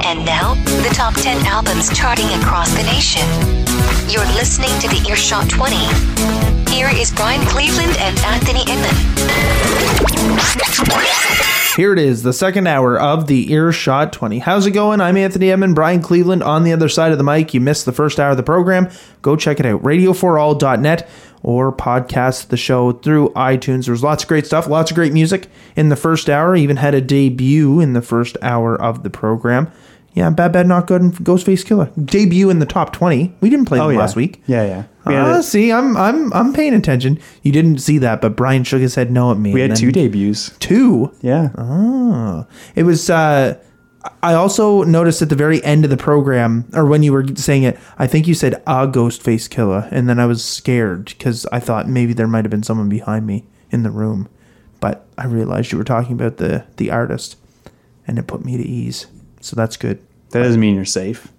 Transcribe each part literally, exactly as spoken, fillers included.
And now, the top ten albums charting across the nation. You're listening to the Earshot twenty. Here is Brian Cleveland and Anthony Inman. Here it is, the second hour of the Earshot twenty. How's it going? I'm Anthony Inman, Brian Cleveland on the other side of the mic. You missed the first hour of the program. Go check it out, radio for all dot net, or podcast the show through iTunes. There's lots of great stuff, lots of great music in the first hour. Even had a debut in the first hour of the program. Yeah, Bad Bad Not Good and Ghostface Killer debut in the top twenty. We didn't play them oh, yeah. last week. Yeah, yeah. We uh, see, I'm I'm I'm paying attention. You didn't see that, but Brian shook his head no at me. We had two debuts. Two? Yeah. Oh. It was, uh, I also noticed at the very end of the program, or when you were saying it, I think you said a Ghostface Killer, and then I was scared because I thought maybe there might have been someone behind me in the room, but I realized you were talking about the, the artist, and it put me at ease. So that's good. That doesn't mean you're safe.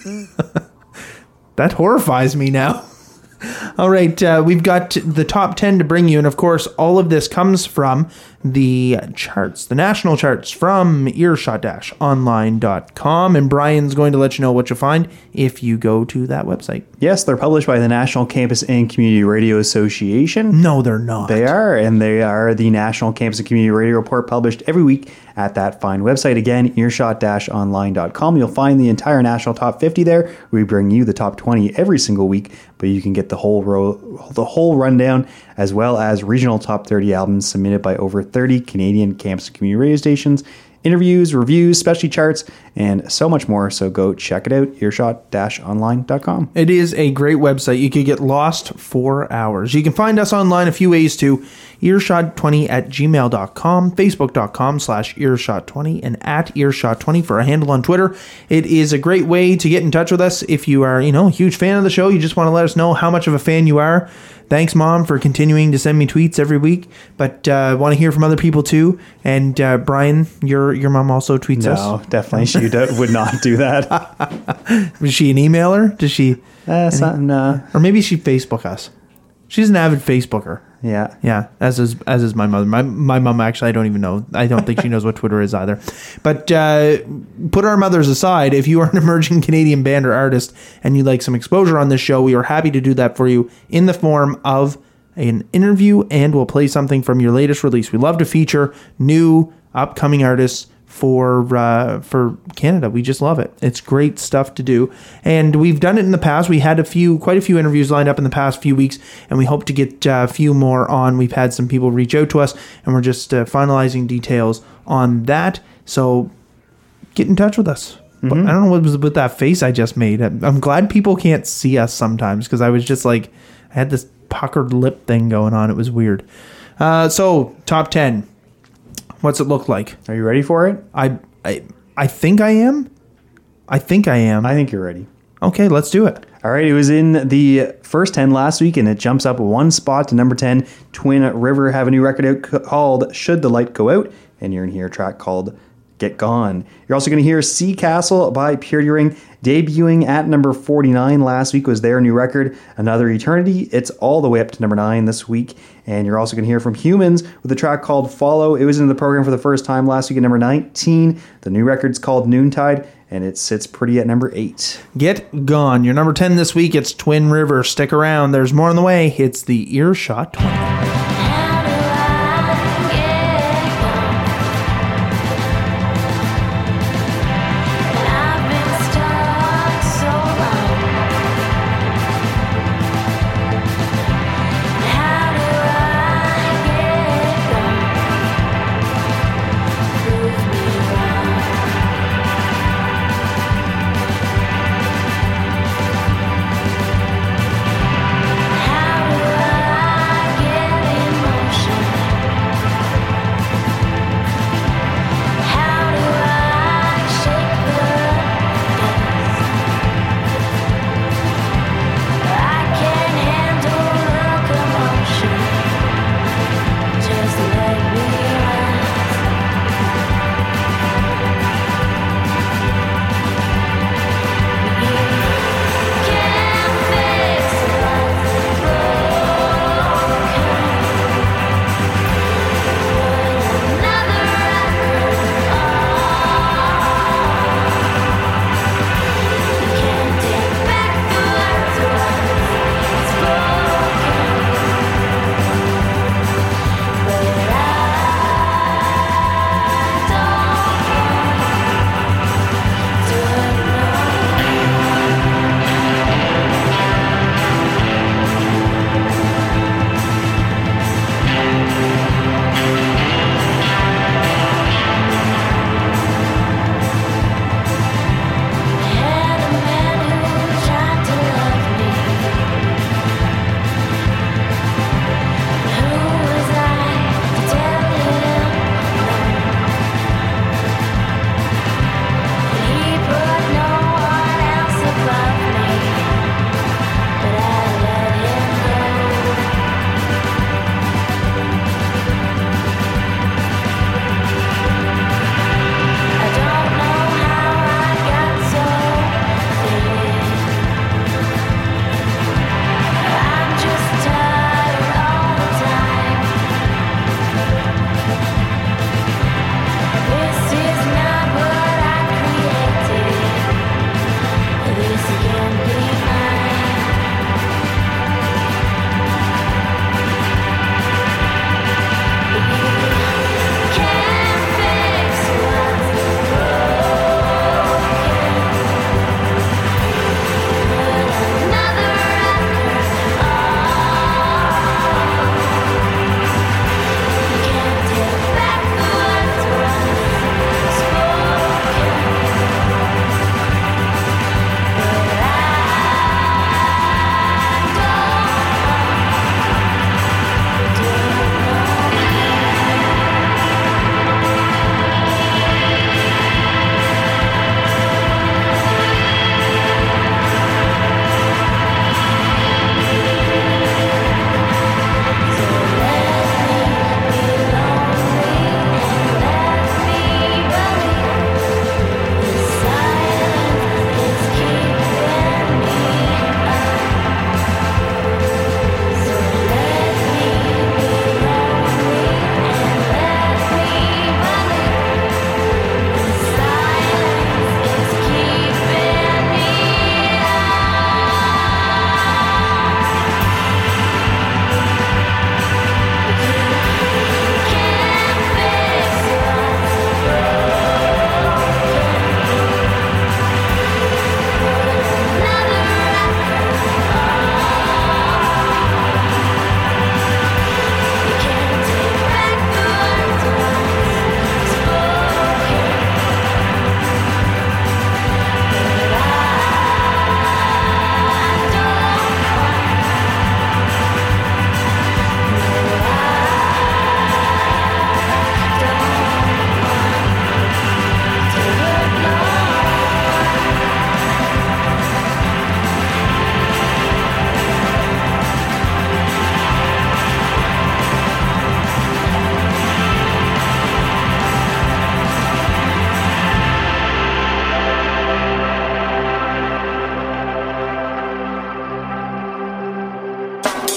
That horrifies me now. All right, uh, we've got the top ten to bring you, and of course, all of this comes from the charts, the national charts from earshot dash online dot com, and Brian's going to let you know what you'll find if you go to that website. Yes, they're published by the National Campus and Community Radio Association. No, they're not. They are, and they are the National Campus and Community Radio Report published every week at that fine website. Again, earshot dash online dot com. You'll find the entire national top fifty there. We bring you the top twenty every single week, but you can get the whole row, the whole rundown, as well as regional top thirty albums submitted by over thirty Canadian campus and community radio stations, interviews, reviews, specialty charts, and so much more. So go check it out, earshot dash online dot com. It is a great website. You could get lost for hours. You can find us online a few ways too. earshot twenty at gmail dot com, facebook dot com slash earshot twenty, and at earshot twenty for a handle on Twitter. It is a great way to get in touch with us if you are, you know, a huge fan of the show. You just want to let us know how much of a fan you are. Thanks, Mom, for continuing to send me tweets every week. But I uh, want to hear from other people, too. And, uh, Brian, your your mom also tweets no, us. No, definitely. She do, would not do that. Was she an emailer? Does she? Uh, something, uh, or maybe she Facebook us. She's an avid Facebooker. Yeah. Yeah, as is as is my mother. My my mom, actually, I don't even know. I don't think she knows what Twitter is either. But uh, put our mothers aside, if you are an emerging Canadian band or artist and you'd like some exposure on this show, we are happy to do that for you in the form of an interview, and we'll play something from your latest release. We love to feature new, upcoming artists for uh, for Canada. We just love it. It's great stuff to do, and we've done it in the past. We had a few, quite a few interviews lined up in the past few weeks, and we hope to get uh, a few more on. We've had some people reach out to us, and we're just uh, finalizing details on that. So get in touch with us. Mm-hmm. But I don't know what was with that face I just made. I'm glad people can't see us sometimes, because I was just like, I had this puckered lip thing going on. It was weird. Uh, so top ten. What's it look like? Are you ready for it? I, I I think I am. I think I am. I think you're ready. Okay, let's do it. All right, it was in the first ten last week, and it jumps up one spot to number ten. Twin River have a new record out called Should the Light Go Out, and you're going to hear a track called Get Gone. You're also going to hear Sea Castle by Purity Ring, debuting at number forty-nine last week was their new record, Another Eternity. It's all the way up to number nine this week. And you're also going to hear from Humans with a track called Follow. It was in the program for the first time last week at number nineteen. The new record's called Noontide, and it sits pretty at number eight. Get Gone. Your number ten this week, it's Twin River. Stick around. There's more on the way. It's the Earshot twenty. How do I get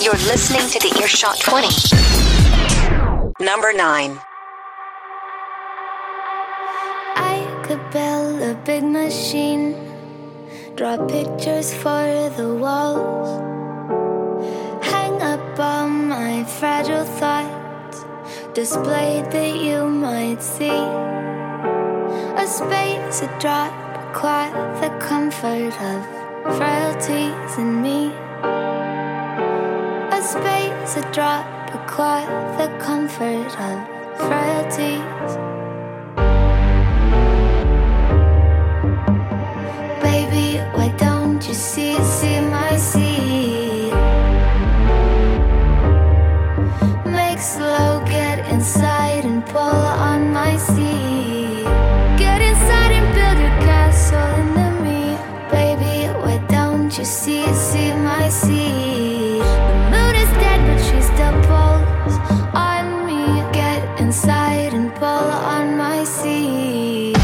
You're listening to the Earshot twenty. Number nine. I could build a big machine, draw pictures for the walls, hang up all my fragile thoughts, displayed that you might see. A space, a drop, a cloth, the comfort of frailties in me. A space, a drop, a cloth, the comfort of frailties. Baby, why don't you see, see my seed? Make slow, get inside and pull on my seed. Get inside and build your castle into me. Baby, why don't you see, see my seed? The moon is dead but she still pulls on me. Get inside and pull on my seed.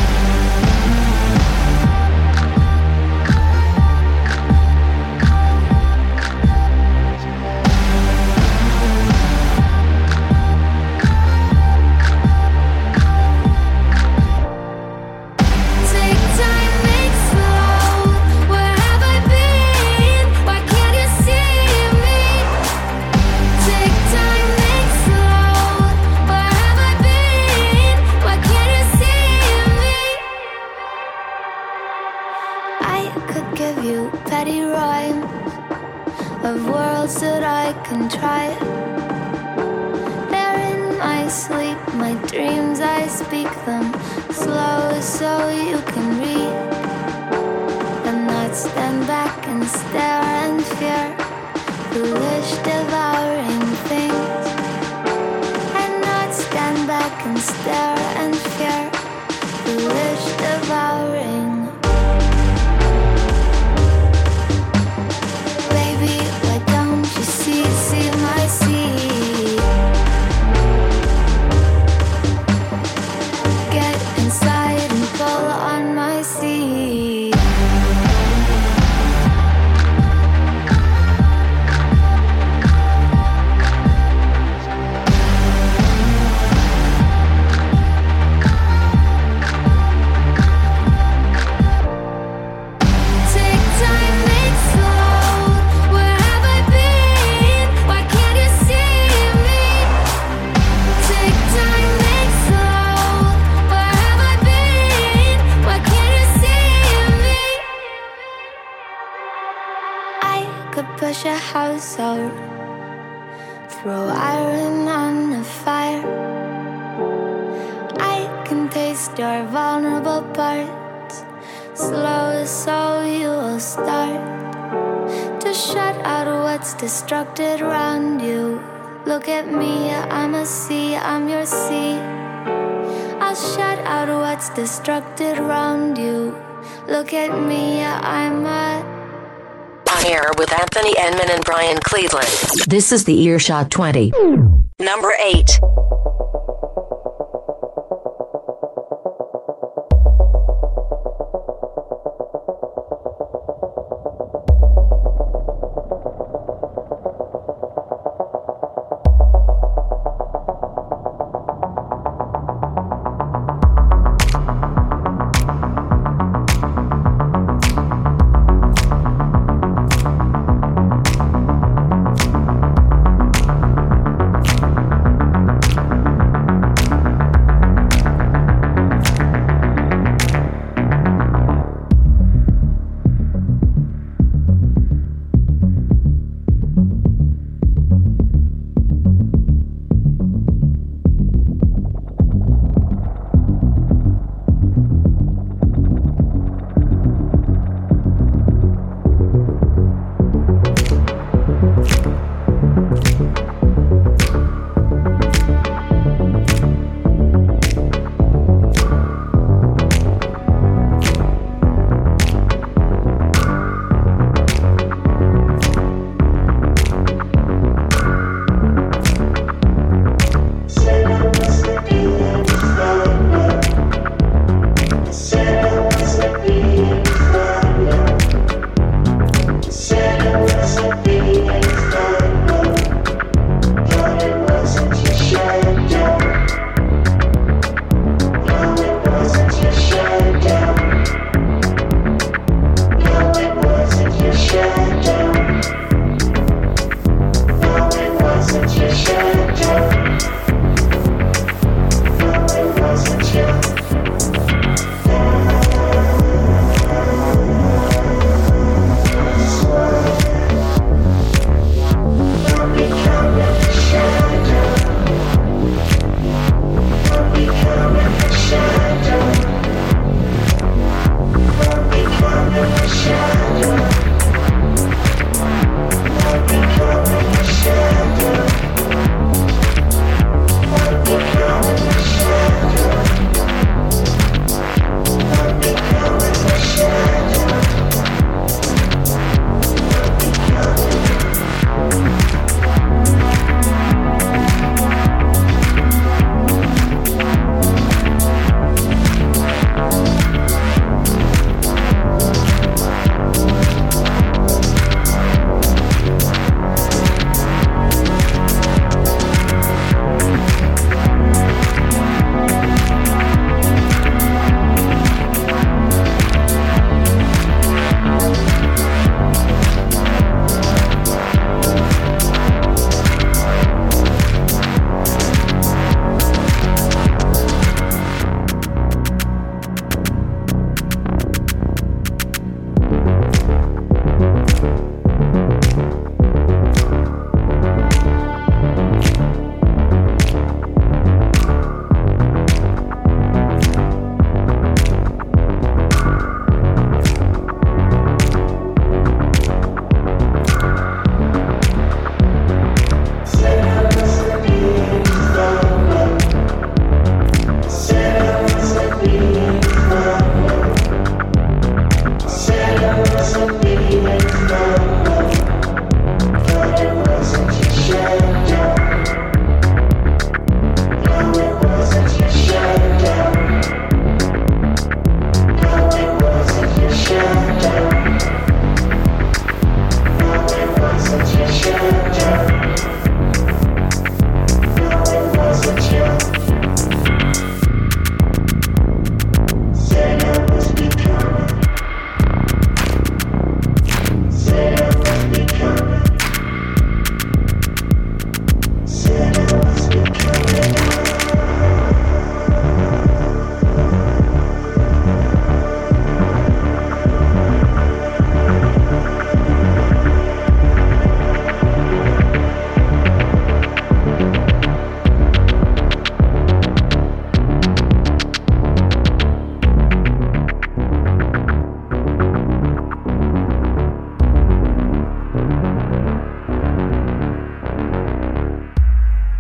Petty rhymes of worlds that I can try. They're in my sleep, my dreams, I speak them slow so you can read, and not stand back and stare and fear foolish devouring things, and not stand back and stare and fear foolish devouring. See, see my seed. Get inside and pull on my seed. Push a house out, throw iron on the fire. I can taste your vulnerable parts, slow so you will start to shut out what's destructed around you. Look at me, I'm a sea, I'm your sea. I'll shut out what's destructed around you. Look at me, I'm a On air with Anthony Enman and Brian Cleveland. This is the Earshot twenty. Number eight.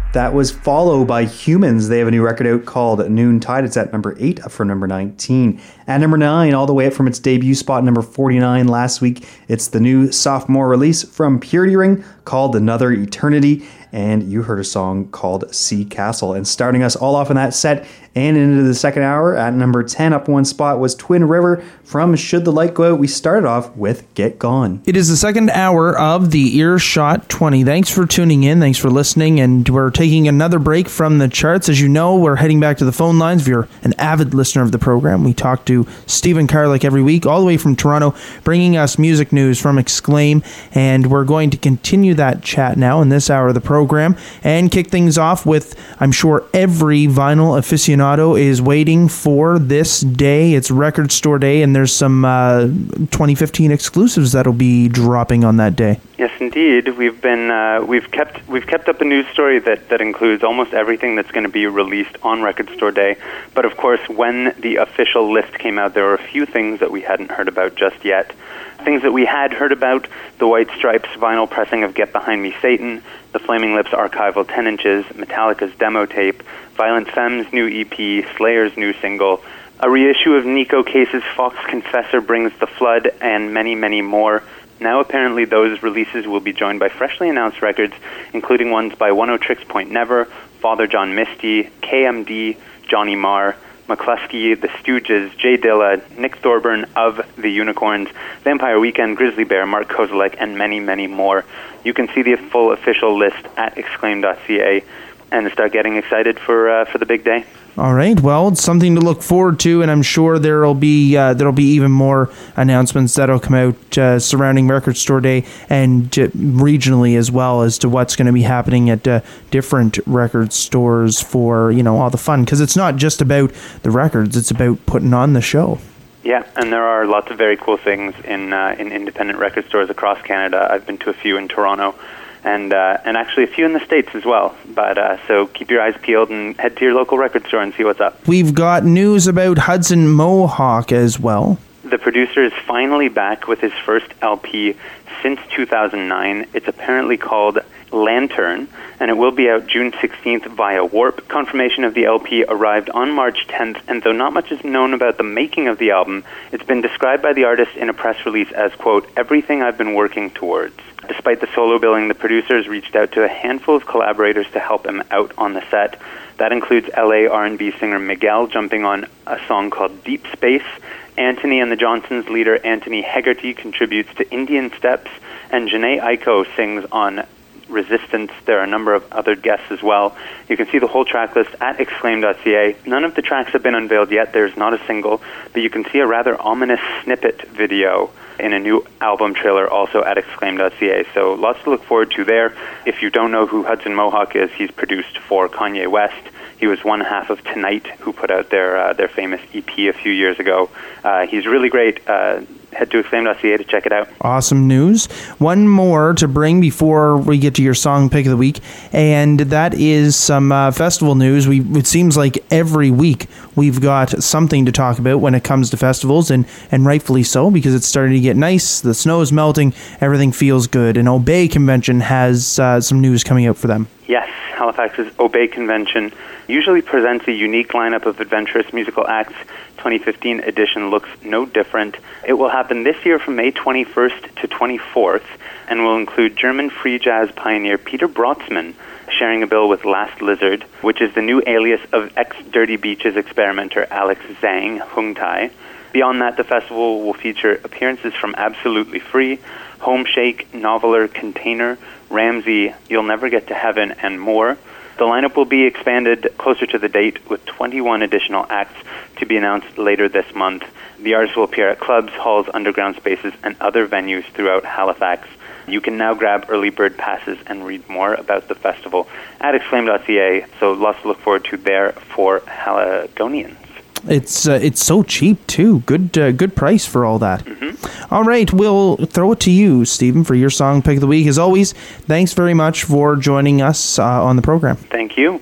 That was followed by Humans. They have a new record out called Noontide. It's at number eight, up from number nineteen. At number nine, all the way up from its debut spot, number forty-nine last week, it's the new sophomore release from Purity Ring called Another Eternity. And you heard a song called Sea Castle. And starting us all off in that set and into the second hour, at number ten, up one spot, was Twin River from Should the Light Go Out. We started off with Get Gone. It is the second hour of the Earshot twenty. Thanks for tuning in. Thanks for listening. And we're taking another break from the charts. As you know, we're heading back to the phone lines. If you're an avid listener of the program, we talk to Stephen Karlik every week, all the way from Toronto, bringing us music news from Exclaim. And we're going to continue that chat now in this hour of the program. program and kick things off with, I'm sure every vinyl aficionado is waiting for this day. It's Record Store Day, and there's some uh, twenty fifteen exclusives that'll be dropping on that day. Yes, indeed. We've been uh, we've kept we've kept up a news story that, that includes almost everything that's going to be released on Record Store Day. But of course, when the official list came out, there were a few things that we hadn't heard about just yet. Things that we had heard about: the White Stripes vinyl pressing of Get Behind Me, Satan, the Flaming Lips archival ten inches, Metallica's demo tape, Violent Femmes' new E P, Slayer's new single, a reissue of Nico Case's Fox Confessor Brings the Flood, and many, many more. Now apparently those releases will be joined by freshly announced records, including ones by One O Tricks Point Never, Father John Misty, K M D, Johnny Marr, McCluskey, The Stooges, Jay Dilla, Nick Thorburn of The Unicorns, Vampire Weekend, Grizzly Bear, Mark Kozelek, and many, many more. You can see the full official list at exclaim dot c a and start getting excited for uh, for the big day. All right, well, it's something to look forward to, and I'm sure there'll be uh, there'll be even more announcements that'll come out uh, surrounding Record Store Day and uh, regionally as well as to what's going to be happening at uh, different record stores for, you know, all the fun, because it's not just about the records; it's about putting on the show. Yeah, and there are lots of very cool things in uh, in independent record stores across Canada. I've been to a few in Toronto. And uh, and actually a few in the States as well. But uh, so keep your eyes peeled and head to your local record store and see what's up. We've got news about Hudson Mohawke as well. The producer is finally back with his first L P since two thousand nine. It's apparently called Lantern, and it will be out June sixteenth via Warp. Confirmation of the L P arrived on March tenth, and though not much is known about the making of the album, it's been described by the artist in a press release as, quote, everything I've been working towards. Despite the solo billing, the producers reached out to a handful of collaborators to help him out on the set. That includes L A R and B singer Miguel jumping on a song called Deep Space. Anthony and the Johnsons leader Anthony Hegarty contributes to Indian Steps, and Janae Aiko sings on Resistance. There are a number of other guests as well. You can see the whole track list at exclaim dot c a. None of the tracks have been unveiled yet. There's not a single, but you can see a rather ominous snippet video in a new album trailer also at exclaim dot c a. So lots to look forward to there. If you don't know who Hudson Mohawke is, he's produced for Kanye West. He was one half of Tonight, who put out their uh, their famous E P a few years ago. Uh, he's really great. Uh, head to exclaim dot c a to check it out. Awesome news. One more to bring before we get to your song pick of the week, and that is some uh, festival news. We it seems like every week we've got something to talk about when it comes to festivals, and, and rightfully so, because it's starting to get nice, the snow is melting, everything feels good, and Obey Convention has uh, some news coming out for them. Yes, Halifax's Obey Convention usually presents a unique lineup of adventurous musical acts. twenty fifteen edition looks no different. It will happen this year from May twenty-first to twenty-fourth and will include German free jazz pioneer Peter Brotzmann sharing a bill with Last Lizard, which is the new alias of ex-Dirty Beaches experimenter Alex Zhang, Hung Tai. Beyond that, the festival will feature appearances from Absolutely Free, Home Shake, Noveler, Container, Ramsey, You'll Never Get to Heaven, and more. The lineup will be expanded closer to the date with twenty-one additional acts to be announced later this month. The artists will appear at clubs, halls, underground spaces, and other venues throughout Halifax. You can now grab early bird passes and read more about the festival at exclaim dot c a, so lots to look forward to there for Haligonians. It's uh, it's so cheap too. Good uh, good price for all that. Mm-hmm. All right, we'll throw it to you, Stephen, for your song pick of the week. As always, thanks very much for joining us uh, on the program. Thank you.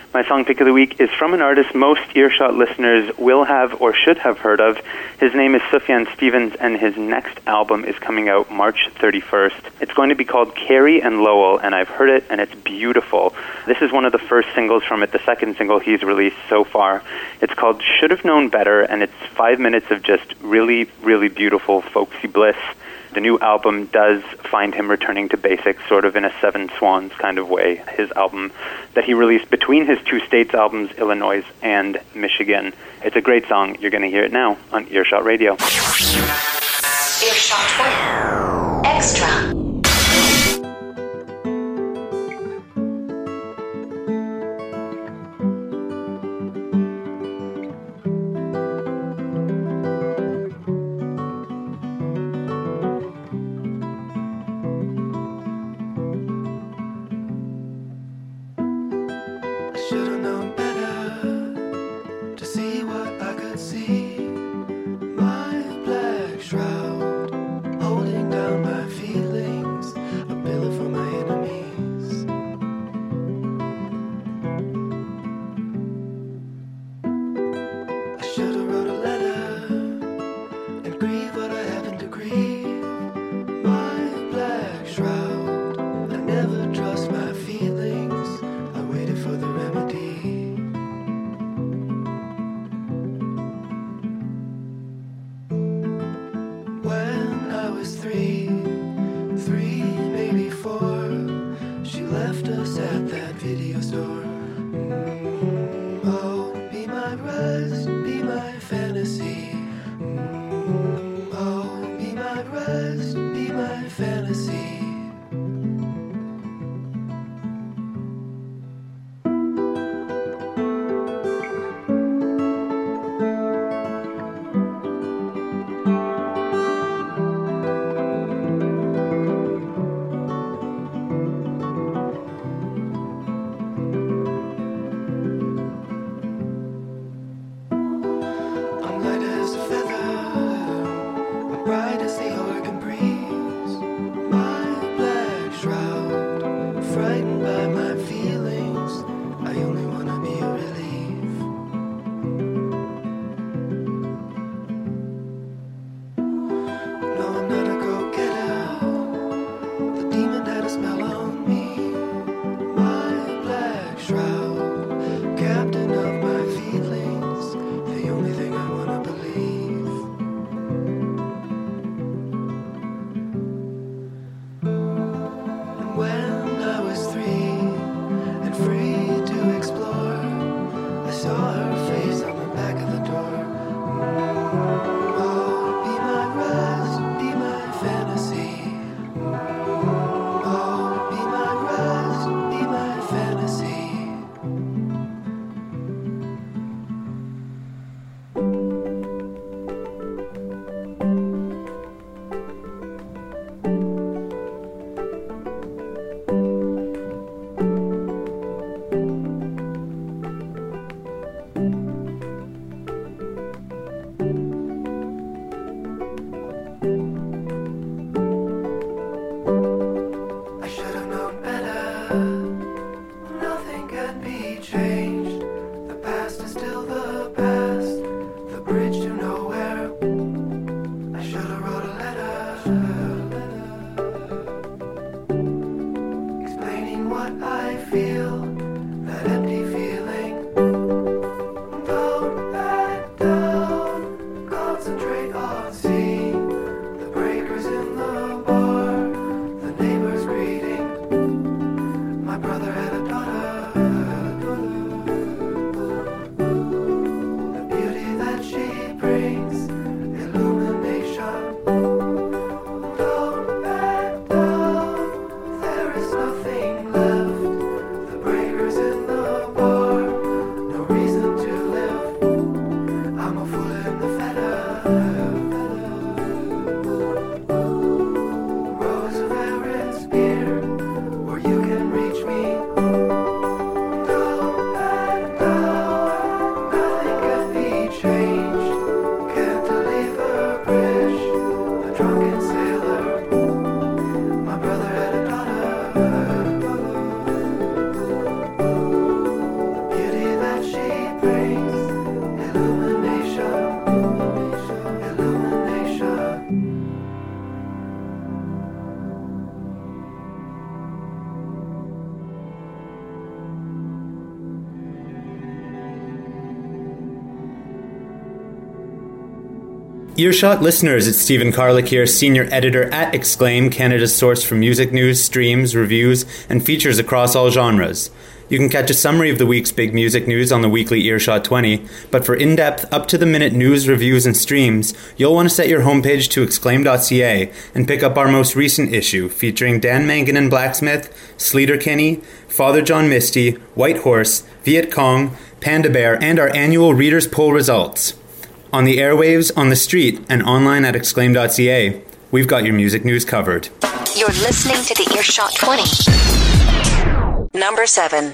My song pick of the week is from an artist most Earshot listeners will have or should have heard of. His name is Sufjan Stevens, and his next album is coming out March thirty-first. It's going to be called Carey and Lowell, and I've heard it, and it's beautiful. This is one of the first singles from it, the second single he's released so far. It's called Should Have Known Better, and it's five minutes of just really, really beautiful folksy bliss. The new album does find him returning to basics, sort of in a Seven Swans kind of way. His album that he released between his two states albums, Illinois and Michigan. It's a great song. You're going to hear it now on Earshot Radio. Earshot twenty Extra. Earshot listeners, it's Stephen Carlick here, Senior Editor at Exclaim, Canada's source for music news, streams, reviews, and features across all genres. You can catch a summary of the week's big music news on the weekly Earshot twenty, but for in-depth, up-to-the-minute news, reviews, and streams, you'll want to set your homepage to exclaim dot c a and pick up our most recent issue, featuring Dan Mangan and Blacksmith, Sleater Kinney, Father John Misty, White Horse, Viet Cong, Panda Bear, and our annual Readers' Poll results. On the airwaves, on the street, and online at exclaim dot c a, we've got your music news covered. You're listening to the Earshot twenty. Number seven.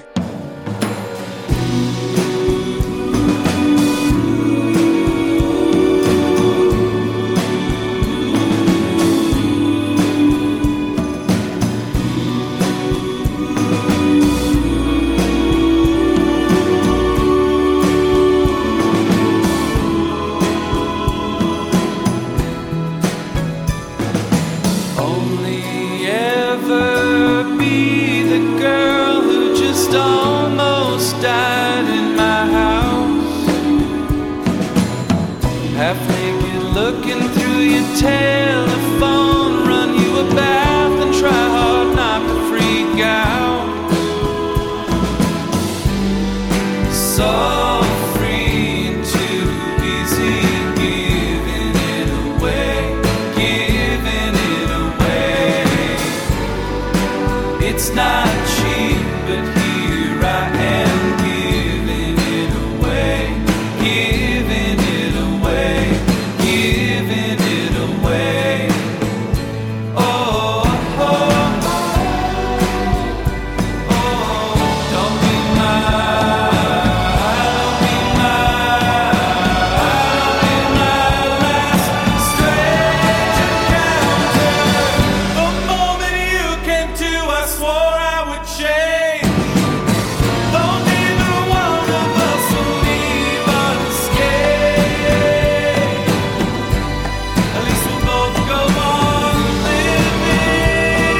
Telephone, run you a bath and try hard not to freak out. So free and too easy, giving it away, giving it away. It's not cheap, but here I am giving it away, giving it away, giving it away. Oh, oh, oh, don't be mine, don't be mine, don't be my last strange encounter. The moment you came to, I swore I would change. Though neither one of us will leave unscathed, at least we'll both go on living.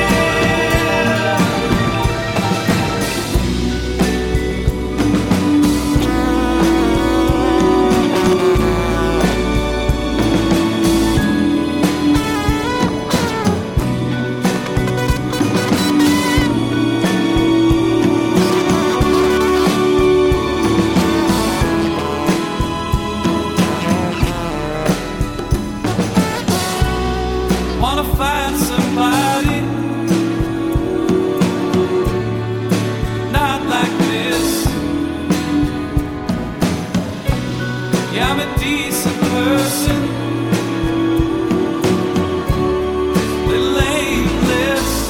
Wanna find somebody not like this. Yeah, I'm a decent person, little aimless,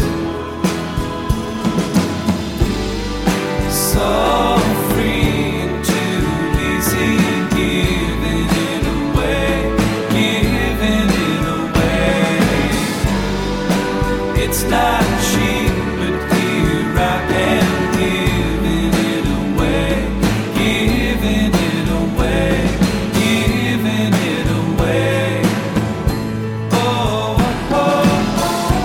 so free and too easy, giving it away, giving it away. It's not cheap, but here I am giving it away, giving it away, giving it away. Oh, oh,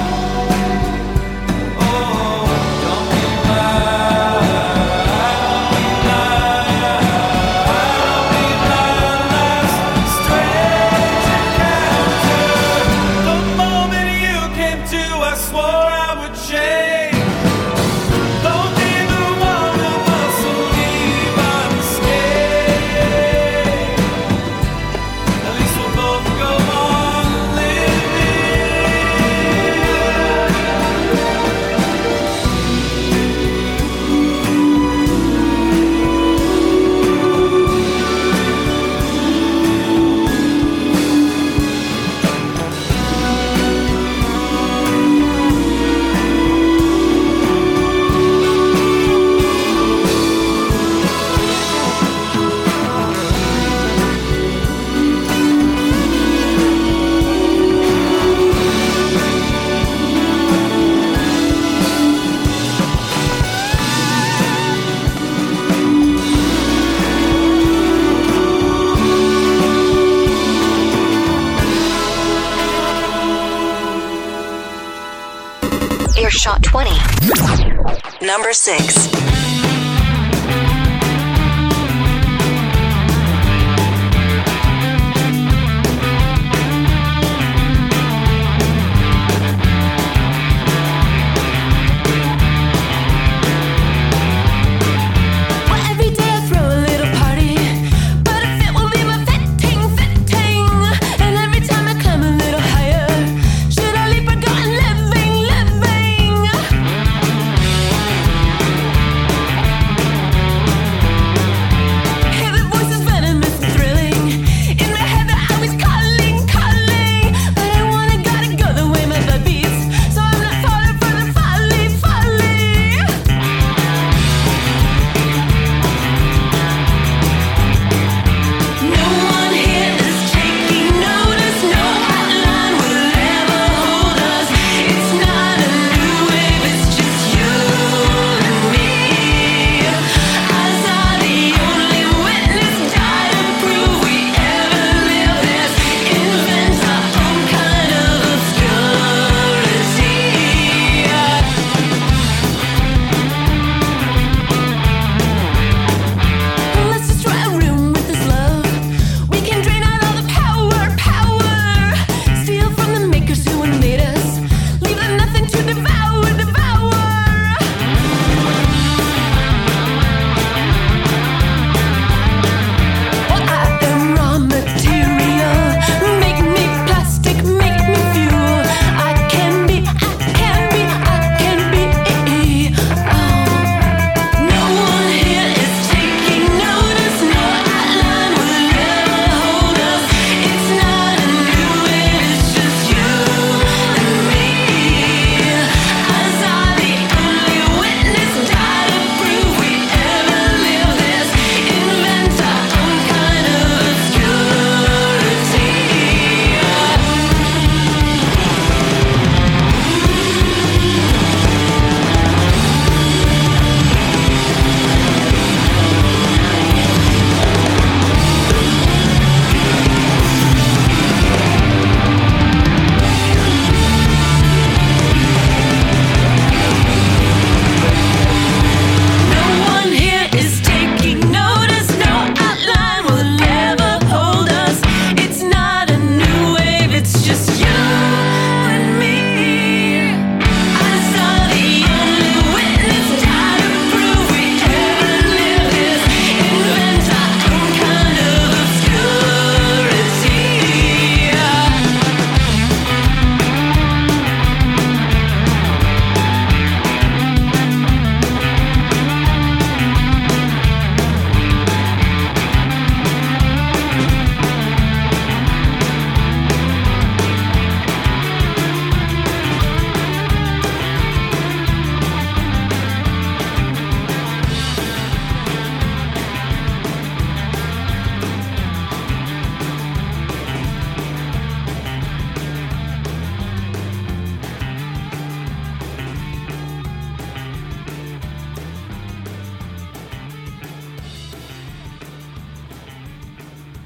oh, don't be mine, don't be mine, don't be my last strange encounter. The moment you came to, I swore I would change. Though neither one of us will leave unscathed, at least we'll both go on living. Earshot twenty. Number six.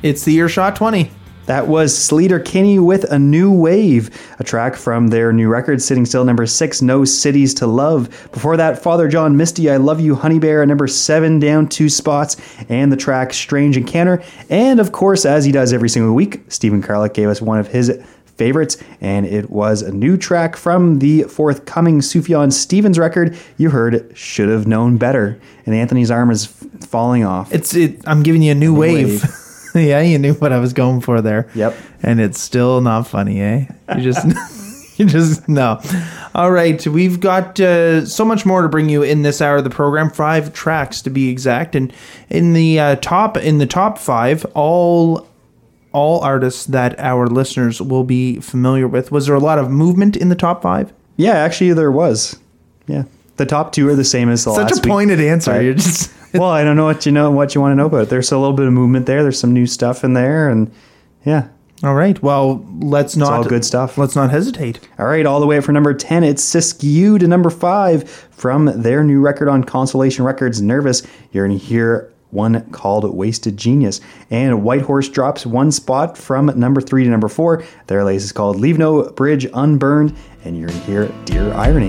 It's the Earshot twenty. That was Sleater Kinney with A New Wave, a track from their new record, sitting still number six, No Cities to Love. Before that, Father John Misty, I Love You, Honey Bear, number seven, down two spots, and the track Strange Encounter. And of course, as he does every single week, Stephen Karlik gave us one of his favorites, and it was a new track from the forthcoming Sufjan Stevens record. You heard Should Have Known Better, and Anthony's arm is f- falling off. It's it. I'm giving you a new, new wave. wave. Yeah, you knew what I was going for there. Yep. And it's still not funny, eh? You just, you just no. All right, we've got uh, so much more to bring you in this hour of the program. Five tracks to be exact, and in the uh, top in the top five, all all artists that our listeners will be familiar with. Was there a lot of movement in the top five? Yeah, actually, there was. Yeah, the top two are the same as the Such last a pointed week. answer. Right. You're just. Well, I don't know what you know, what you want to know about it. There's a little bit of movement there. There's some new stuff in there, and yeah. All right. Well, let's not. all good stuff. Let's not hesitate. All right, all the way up for number ten, it's Siskiyou to number five from their new record on Consolation Records, Nervous. You're going to hear one called Wasted Genius. And White Horse drops one spot from number three to number four. Their latest is called Leave No Bridge Unburned, and you're going to hear Dear Irony.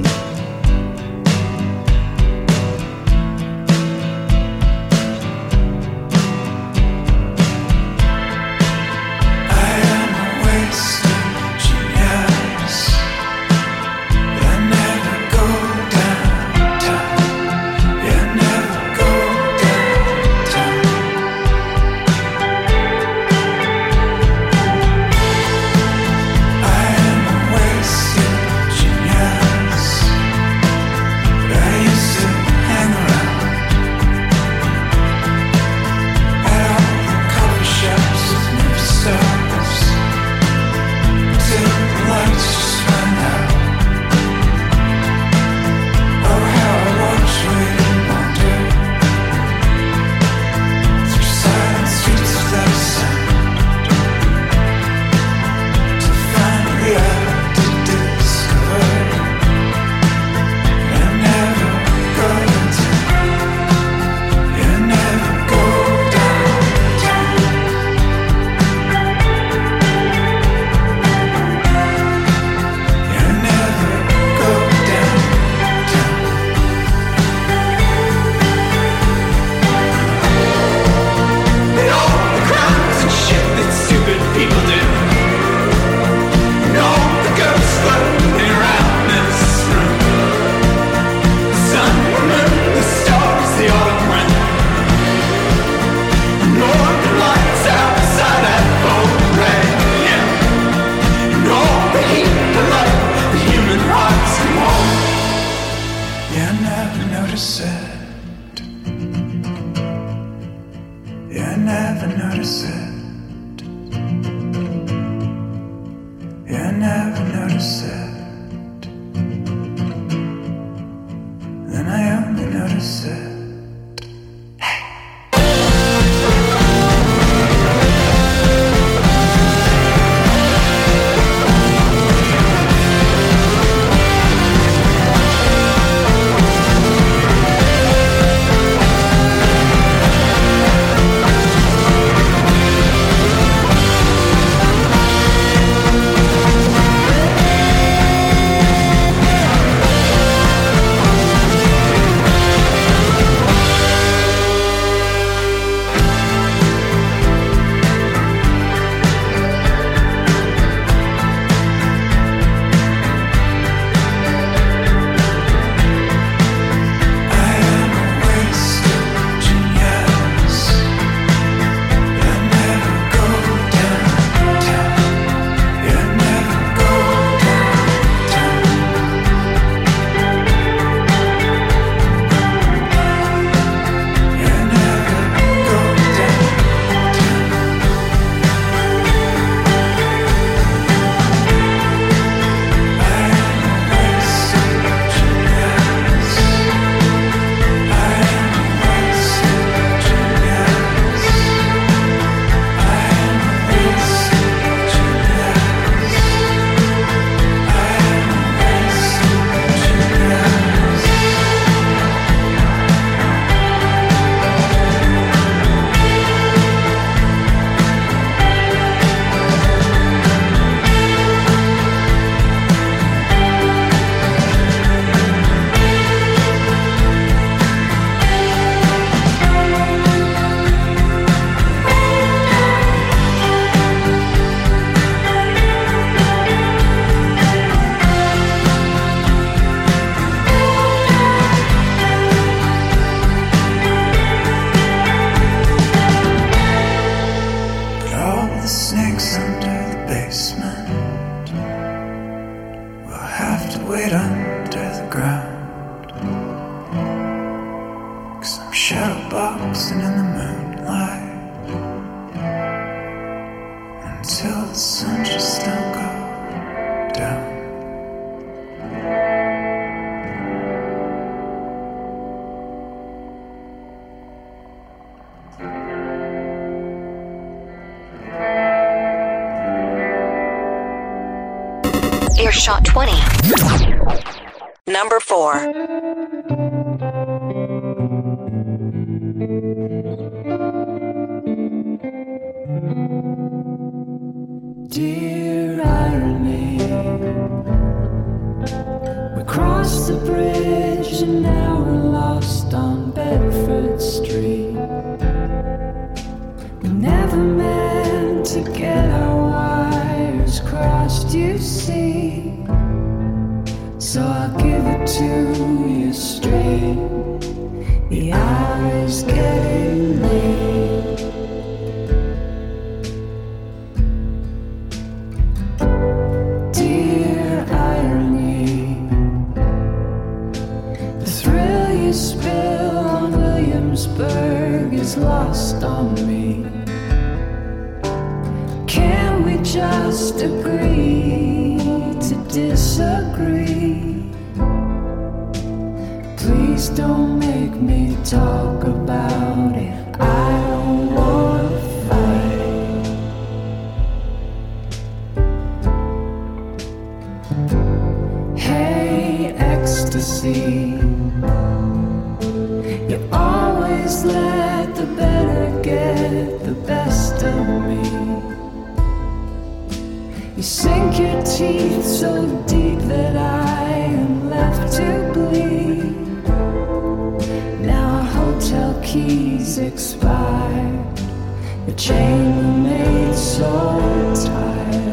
Thank buried under the ground. 'Cause I'm shadow boxing in the moonlight until the sun just don't go down. Earshot twenty. Number four. Dear irony, we crossed the bridge and now we're lost on Bedford Street. We never meant to get our wires crossed, you see. So I'll give it to you straight. The hour is getting late. Dear irony, the thrill you spill on Williamsburg is lost on me. Can we just agree to disagree? Please don't make me talk about it. I don't wanna fight. Hey, ecstasy, you always let the better get the best of me. You sink your teeth so deep that I am left to bleed. Now our hotel keys expired, your chambermaid so tired.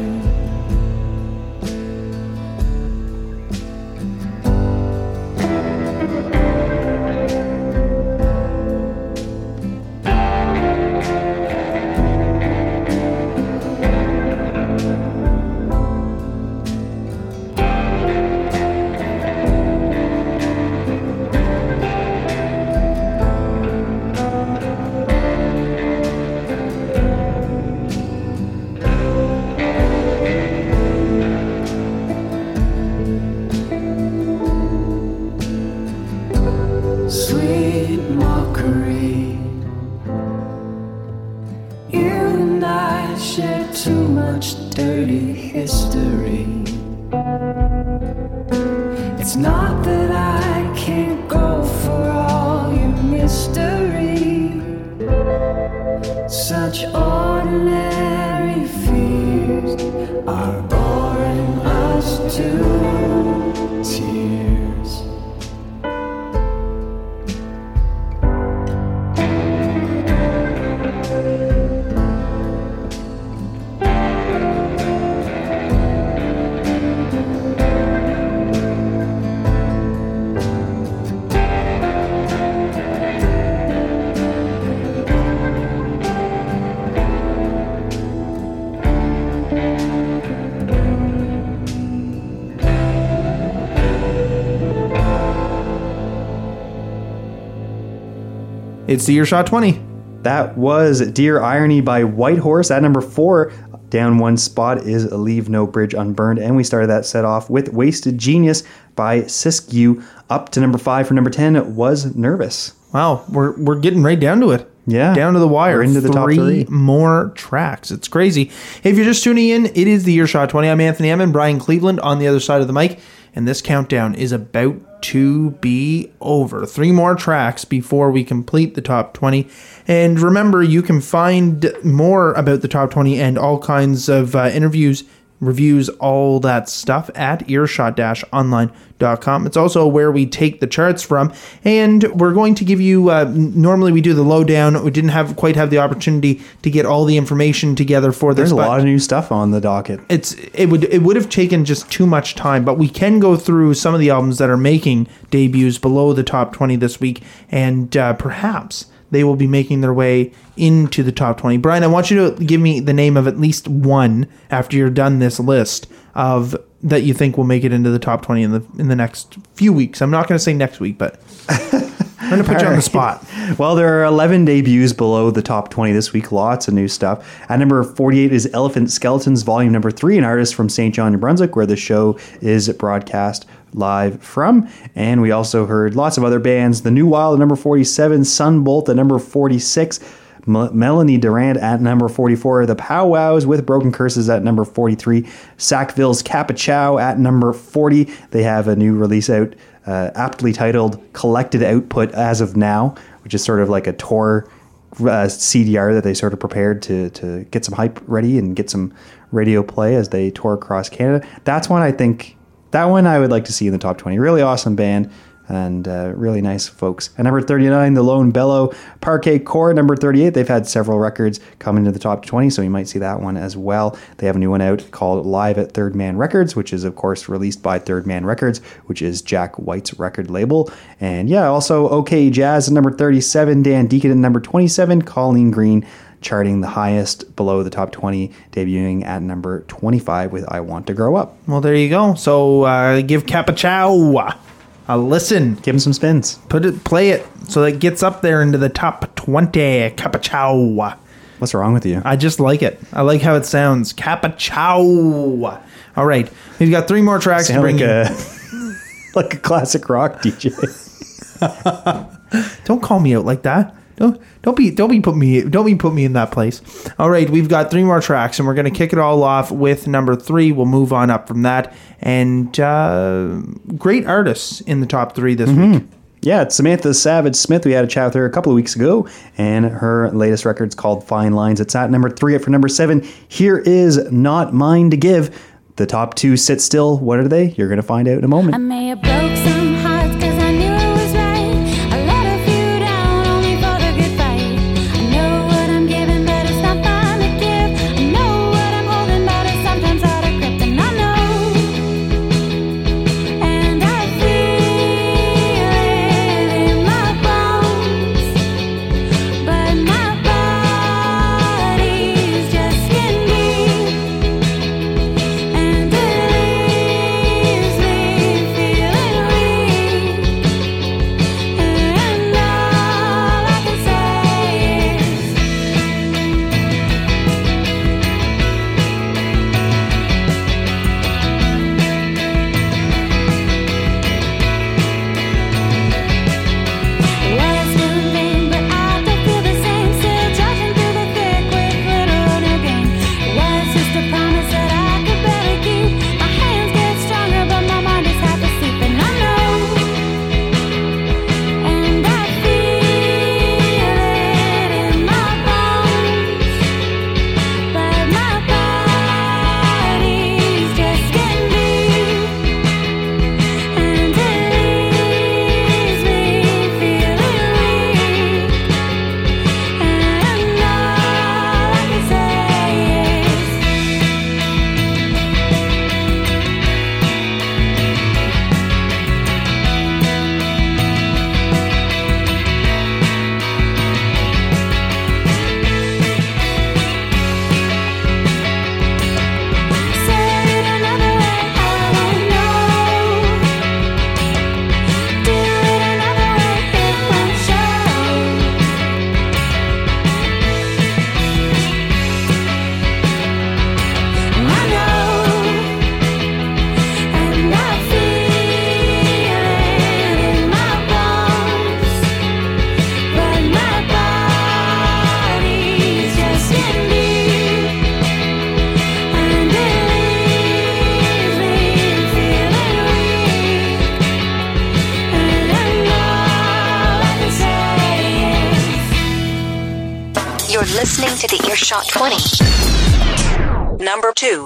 Sweet mockery, you and I share too much dirty history. It's not that I can't go for all your mystery. Such ordinary fears are boring us to tears. It's the Earshot twenty. That was Dear Irony by Whitehorse. At number four, down one spot, is Leave No Bridge Unburned. And we started that set off with Wasted Genius by Siskiyou. Up to number five for number ten was Nervous. Wow, we're we're getting right down to it. Yeah. Down to the wire. We're into the top three. More tracks. It's crazy. If you're just tuning in, it is the Earshot twenty. I'm Anthony Emmon, Brian Cleveland on the other side of the mic. And this countdown is about to be over. Three more tracks before we complete the top twenty. And remember, you can find more about the top twenty and all kinds of uh, interviews, reviews, all that stuff at earshot dash online dot com. It's also where we take the charts from, and we're going to give you uh, normally we do the lowdown. We didn't have quite have the opportunity to get all the information together for this. There's a lot of new stuff on the docket. It's it would it would have taken just too much time, but we can go through some of the albums that are making debuts below the top twenty this week, and uh, perhaps they will be making their way into the top twenty. Brian, I want you to give me the name of at least one after you're done this list of that you think will make it into the top twenty in the in the next few weeks? I'm not going to say next week, but I'm going to put you on the spot. Well, there are eleven debuts below the top twenty this week. Lots of new stuff. At number forty-eight is Elephant Skeletons, Volume Number Three, an artist from Saint John, New Brunswick, where the show is broadcast live from. And we also heard lots of other bands. The New Wild at number forty-seven, Sunbolt at number forty-six, M- Melanie Durant at number forty-four, The Powwows with Broken Curses at number forty-three, Sackville's Capachow at number forty. They have a new release out, uh, aptly titled Collected Output as of now, which is sort of like a tour uh, C D R that they sort of prepared to to get some hype ready and get some radio play as they tour across Canada. That's one I think, that one I would like to see in the top twenty. Really awesome band. And uh, really nice folks. At number thirty-nine, The Lone Bellow, Parquet Court. Number thirty-eight, they've had several records come into the top twenty, so you might see that one as well. They have a new one out called Live at Third Man Records, which is, of course, released by Third Man Records, which is Jack White's record label. And yeah, also OK Jazz at number thirty-seven, Dan Deacon at number twenty-seven, Colleen Green charting the highest below the top twenty, debuting at number twenty-five with I Want to Grow Up. Well, there you go. So uh, give Capachow a listen. Give him some spins. Put it, play it so that it gets up there into the top twenty. Capachow. What's wrong with you? I just like it. I like how it sounds. Capachow. All right, we've got three more tracks Sound to bring like in. a like a classic rock D J. Don't call me out like that. Don't don't be don't be put me don't be put me in that place. All right, we've got three more tracks, and we're going to kick it all off with number three. We'll move on up from that, and uh, great artists in the top three this mm-hmm. week. Yeah, it's Samantha Savage Smith. We had a chat with her a couple of weeks ago, and her latest record's called Fine Lines. It's at number three. Up for number seven, here is Not Mine to Give. The top two sit still. What are they? You're going to find out in a moment. I may have broke some hearts cause I knew it was right. I let a few down only for the good fight. I know what I'm giving but it's not fine to give. I know what I'm holding but it's sometimes hard to grip. And I know, and I feel it in my bones, but my body's just skin deep. And it leaves me feeling weak. And all I can say is words do mean, but I don't feel the same. Still charging through the thick with little or no gain. It was just a promise that I could better keep. My hands get stronger, but my mind is half asleep. And I know, and I feel it in my bones, but my body's just skin deep. And it leaves me feeling weak. And all I can say is, say it another way, I won't know. Do it another way, it won't show. And I know, and I feel it in my bones, but my body's just skin deep. And it leaves me feeling weak. And all I can say is You're listening to the Earshot twenty. Number two.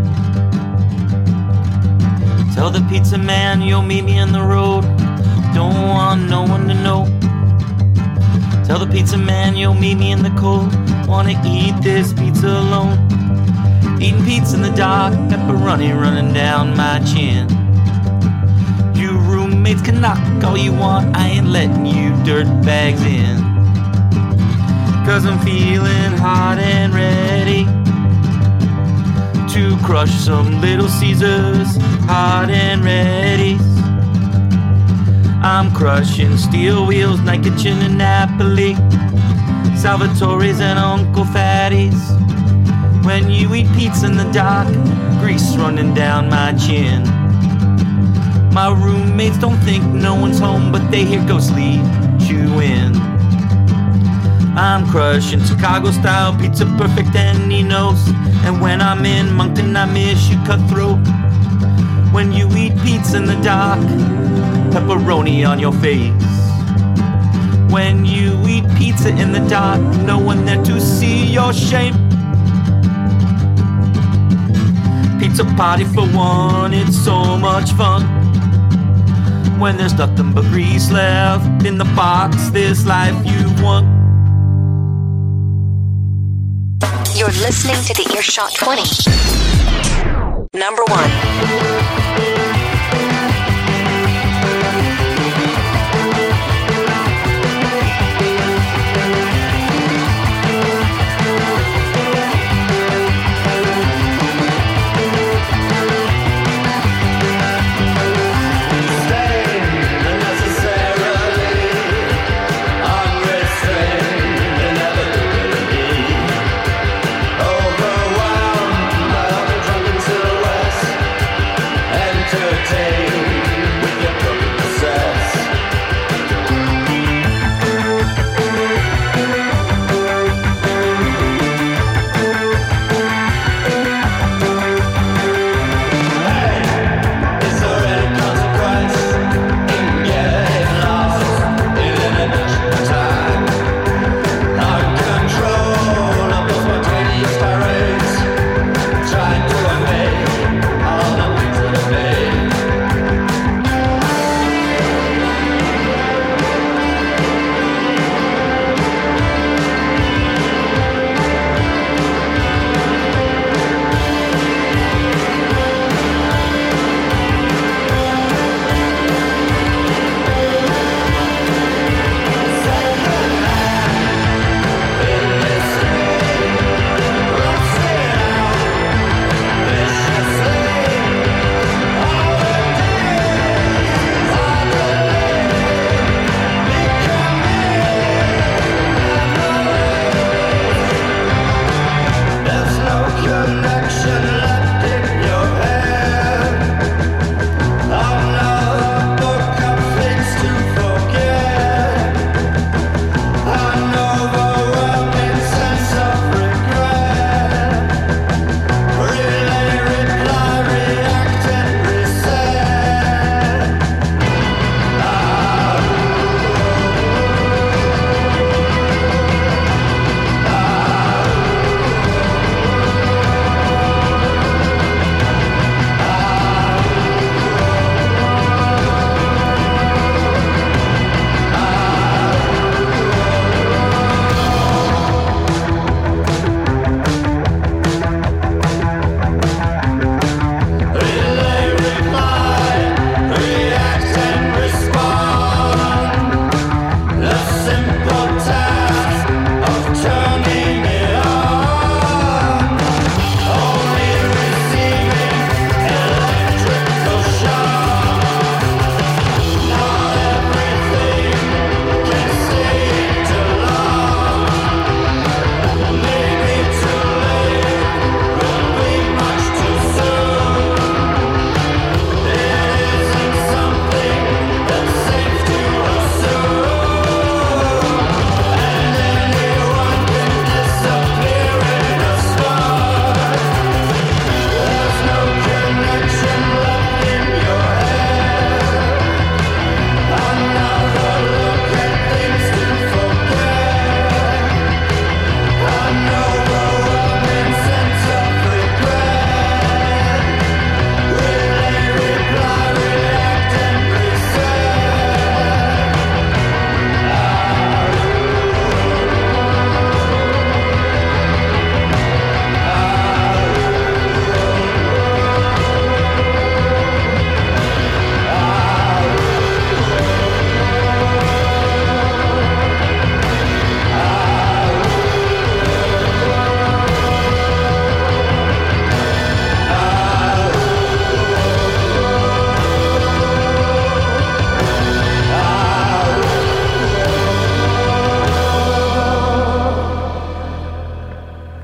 Tell the pizza man you'll meet me in the road. Don't want no one to know. Tell the pizza man you'll meet me in the cold. Wanna eat this pizza alone. Eating pizza in the dark, pepperoni running down my chin. You roommates can knock all you want, I ain't letting you dirtbags in. Cause I'm feeling hot and ready to crush some Little Caesars, hot and ready. I'm crushing Steel Wheels, Night Kitchen and Napoli, Salvatore's and Uncle Fatty's. When you eat pizza in the dark, grease running down my chin. My roommates don't think no one's home, but they hear ghostly chewing. I'm crushing Chicago-style pizza, perfect and he knows. And when I'm in Moncton, I miss you, Cutthroat. When you eat pizza in the dark, pepperoni on your face. When you eat pizza in the dark, no one there to see your shame. Pizza party for one, it's so much fun. When there's nothing but grease left in the box, this life you've won. You're listening to the Earshot twenty. Number one. Overwhelmed by all the drunken silhouettes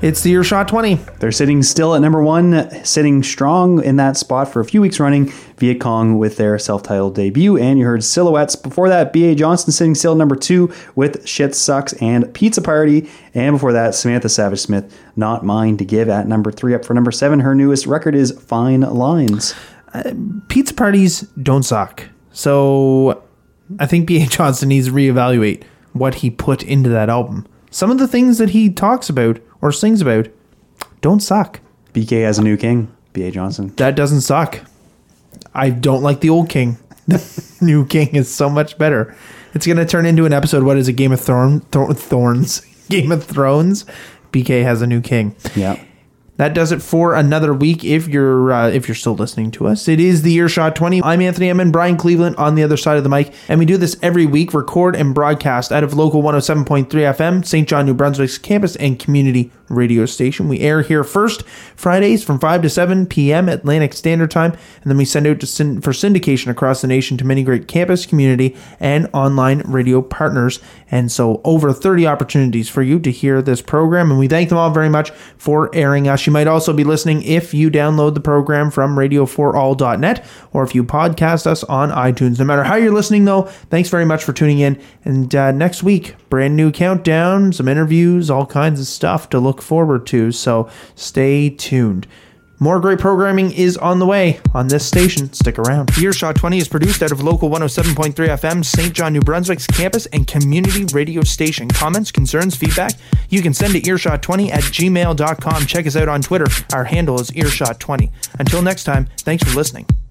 It's the Earshot twenty. They're sitting still at number one, sitting strong in that spot for a few weeks running. Viet Cong with their self-titled debut, and you heard Silhouettes. Before that, B A Johnson sitting still at number two with Shit Sucks and Pizza Party. And before that, Samantha Savage Smith, Not Mine to Give at number three. Up for number seven, her newest record is Fine Lines. Uh, pizza parties don't suck. So I think B A Johnson needs to reevaluate what he put into that album. Some of the things that he talks about or sings about don't suck. B K has a new king, B A Johnson. That doesn't suck. I don't like the old king. The new king is so much better. It's going to turn into an episode. What is it? Game of Thorn, Thor- Thorns? Game of Thrones? B K has a new king. Yeah. That does it for another week. If you're uh, if you're still listening to us, it is the Earshot twenty. I'm Anthony Emmon, Brian Cleveland on the other side of the mic, and we do this every week, record and broadcast out of local one oh seven point three F M, Saint John, New Brunswick's campus and community radio station. We air here first Fridays from five to seven p.m. Atlantic Standard Time, and then we send out to syn- for syndication across the nation to many great campus, community, and online radio partners. And so over thirty opportunities for you to hear this program, and we thank them all very much for airing us. You might also be listening if you download the program from radio for all dot net or if you podcast us on iTunes. No matter how you're listening, though, thanks very much for tuning in. And uh, next week, brand new countdown, some interviews, all kinds of stuff to look forward to. So stay tuned. More great programming is on the way on this station. Stick around. Earshot twenty is produced out of local one oh seven point three F M, Saint John, New Brunswick's campus and community radio station. Comments, concerns, feedback? You can send to earshot twenty at gmail dot com. Check us out on Twitter. Our handle is earshot twenty. Until next time, thanks for listening.